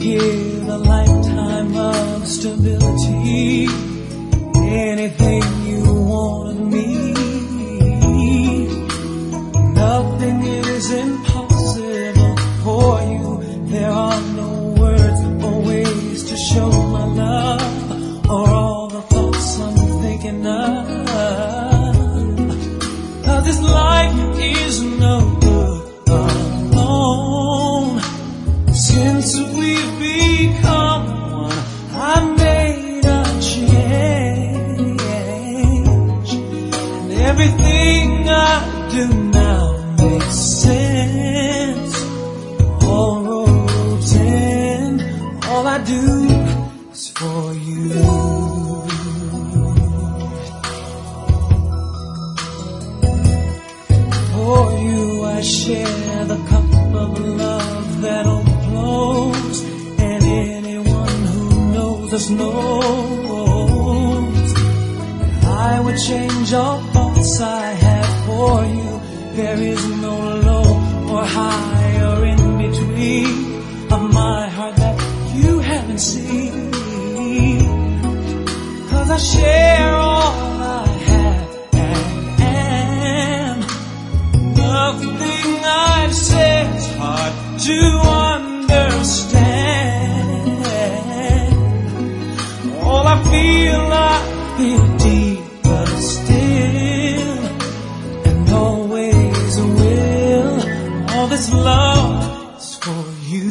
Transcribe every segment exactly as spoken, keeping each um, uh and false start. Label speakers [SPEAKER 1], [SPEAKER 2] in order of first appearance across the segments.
[SPEAKER 1] give a lifetime of stability. Anything you want of me, nothing is impossible for you. There are no words or ways to show my love, or all the thoughts I'm thinking of. 'Cause this life is no good alone. Since we've become one, I've made a change, and everything I do now makes sense. All roads end, all I do is for you. For you I share the cup of love that overflows, and anyone who knows us knows I would change all thoughts I have for you. There is no low or high or in between of my heart that you haven't seen. 'Cause I share all I have and am. Nothing I've said is hard to understand. All I feel, I feel deeper still, and always will. All this love is for you.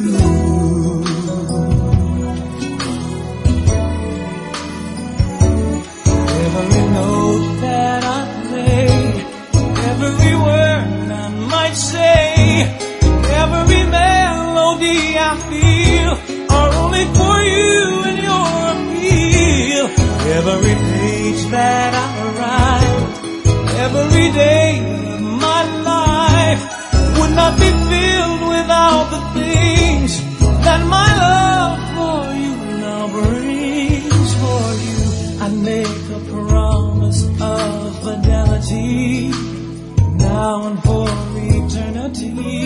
[SPEAKER 1] Every note that I play, every word I might say, every melody I feel are only for you and your appeal. Every page that I write, every day of my life would not be filled without the things that my love for you now brings. For you I make a promise of fidelity, now and for eternity.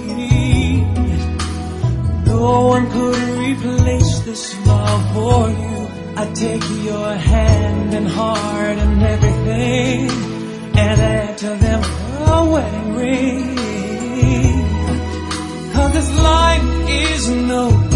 [SPEAKER 1] No one could replace this love for you. I take your hand and heart and everything, and add to them a wedding ring. 'Cause this life is no